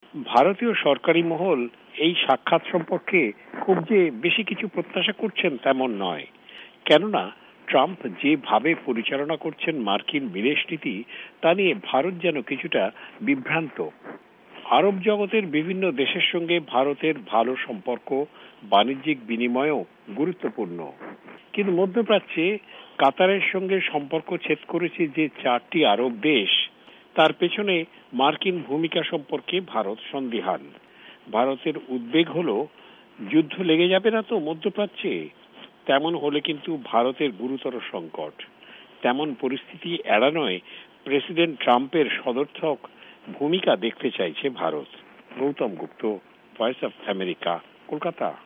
ভারতীয় সরকারি মহল এই সাক্ষাৎ সম্পর্কে খুব যে বেশি কিছু প্রত্যাশা করছেন তেমন নয়। কেননা ট্রাম্প যেভাবে পরিচালনা করছেন মার্কিন বিদেশনীতি তা নিয়ে ভারত যেন কিছুটা বিভ্রান্ত। আরব জগতের বিভিন্ন দেশের সঙ্গে ভারতের ভালো সম্পর্ক, বাণিজ্যিক বিনিময়ও গুরুত্বপূর্ণ। কিন্তু মধ্যপ্রাচ্যে কাতারের সঙ্গে সম্পর্ক ছেদ করেছে যে 4টি আরব দেশ, তার পেছনে মার্কিন ভূমিকা সম্পর্কে ভারত সন্দিহান। ভারতের উদ্বেগ হল, যুদ্ধ লেগে যাবে না তো মধ্যপ্রাচ্যে? তেমন হলে কিন্তু ভারতের গুরুতর সংকট। তেমন পরিস্থিতি এড়ানোয় প্রেসিডেন্ট ট্রাম্পের সদর্থক ভূমিকা দেখতে চাইছে Bharat. Gautam Gupta, voice of America, Kolkata.